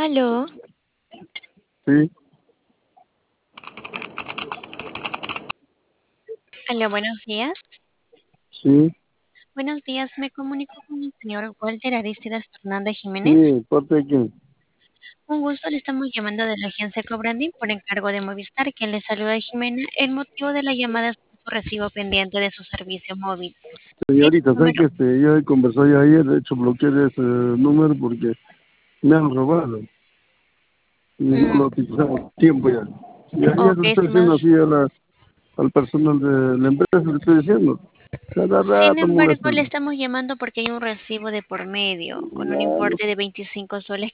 Aló, Sí, aló, buenos días. sí, Buenos días, me comunico con el señor Walter Aristides Fernández Jiménez. sí, ¿parte de quién? Un gusto, le estamos llamando de la agencia Cobrandín por encargo de Movistar, quien le saluda Jimena. El motivo de la llamada es por su recibo pendiente de su servicio móvil. Es Señorita, ¿sabes número, que ya conversé ya ayer? De hecho, bloqueé ese número porque me han robado y no mm, lo utilizamos tiempo ya. Y ayer ok, le estoy estimado. diciendo así al personal de la empresa, le estoy diciendo. Cada Sin rato embargo, le molestando. estamos llamando porque hay un recibo de por medio, con un No, no, importe de 25 soles